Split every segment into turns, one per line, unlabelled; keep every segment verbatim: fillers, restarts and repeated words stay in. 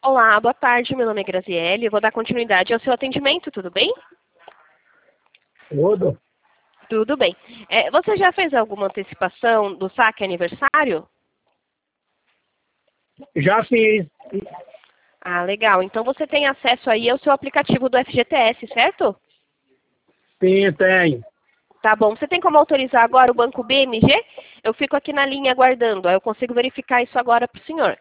Olá, boa tarde. Meu nome é Graziele. Eu vou dar continuidade ao seu atendimento, tudo bem?
Tudo?
Tudo bem. É, você já fez alguma antecipação do saque aniversário?
Já fiz.
Ah, legal. Então você tem acesso aí ao seu aplicativo do F G T S, certo?
Sim, tem.
Tá bom. Você tem como autorizar agora o Banco B M G? Eu fico aqui na linha aguardando. Aí eu consigo verificar isso agora para o senhor.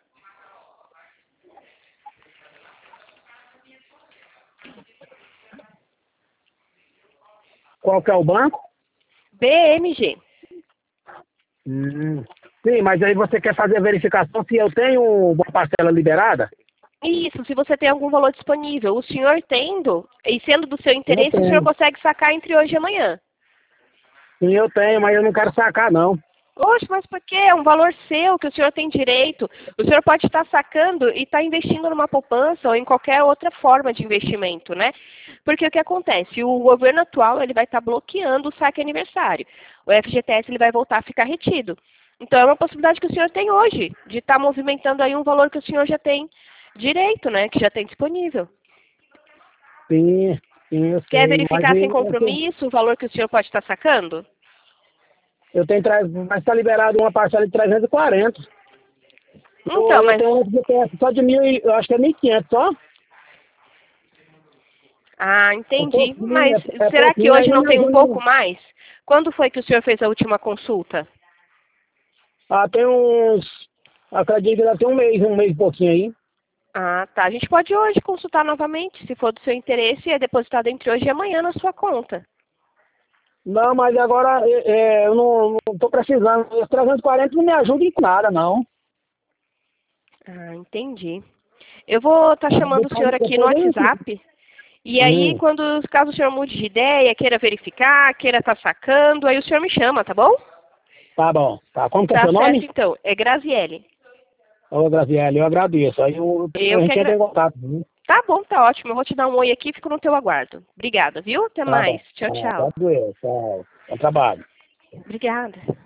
Qual que é o banco?
B M G.
Hum. Sim, mas aí você quer fazer a verificação se eu tenho uma parcela liberada?
Isso, se você tem algum valor disponível. O senhor tendo, e sendo do seu
Eu
interesse, o senhor
tenho.
consegue sacar entre hoje e amanhã.
Sim, eu tenho, mas eu não quero sacar, não.
Oxe, mas por quê? É um valor seu que o senhor tem direito. O senhor pode estar sacando e estar investindo numa poupança ou em qualquer outra forma de investimento, né? Porque o que acontece? O governo atual ele vai estar bloqueando o saque aniversário. O F G T S ele vai voltar a ficar retido. Então é uma possibilidade que o senhor tem hoje de estar movimentando aí um valor que o senhor já tem direito, né? Que já tem disponível.
Sim, sim, eu
Quer
sei. Mas
verificar sem
eu, eu tenho,
compromisso o valor que o senhor pode estar sacando?
eu tenho tre- mas está liberado uma parcela de trezentos e quarenta. Eu,
Então,
eu
mas
tenho um F G T S só de mil, e- eu acho que é mil e quinhentos só.
Ah,
É
entendi.
pouquinho,
Mas
é, é
será que
pouquinho,
hoje
aí
não
me
tem um
ajuda.
pouco mais? Quando foi que o senhor fez a última consulta?
Ah, tem uns. Acredito que deve ter um mês, um mês e pouquinho aí.
Ah, tá. A gente pode hoje consultar novamente, se for do seu interesse, e é depositado entre hoje e amanhã na sua conta.
Não, mas agora é, é, eu não, não tô precisando. Os trezentos e quarenta não me ajudam com nada, não.
Ah, entendi. Eu vou estar chamando o
Depois,
senhor aqui no
depois eu ensino.
WhatsApp. E aí,
Hum,
quando, caso o senhor mude de ideia, queira verificar, queira estar sacando, aí o senhor me chama, tá bom?
tá bom. Tá. Como que é
Tá
seu
certo,
nome?
então. É Graziele.
Ô, Graziele, eu agradeço. Aí eu, a
Eu que
gente entra
agra...
em contato. Viu?
Tá bom, tá ótimo. Eu vou te dar um oi aqui e fico no teu aguardo. Obrigada, viu? Até
Tá
mais.
bom.
Tchau,
Tá,
tchau.
pode doer. Tchau. Bom trabalho.
Obrigada.